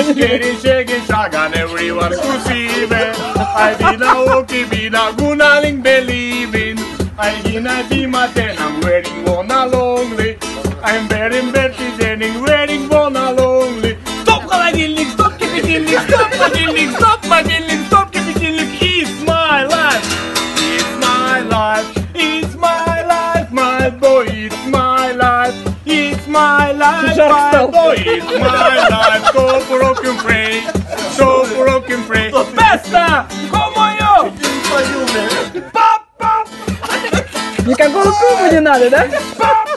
Getting shaking shotgun, everyone to see me. I did a walkie, be a gunaling believing. I be my ten, I'm wearing one lonely. I'm wearing Betty Jennings, wearing one lonely. Stop my killing, stop keep it killing, stop my killing, stop my killing, stop keep it killing. It's my life, it's my life, it's my life, my boy, it's my life, it's my life, my boy, it's my life. So broken free, so broken free. Besta, como yo. Пап, пап. Никакого шума не надо, да?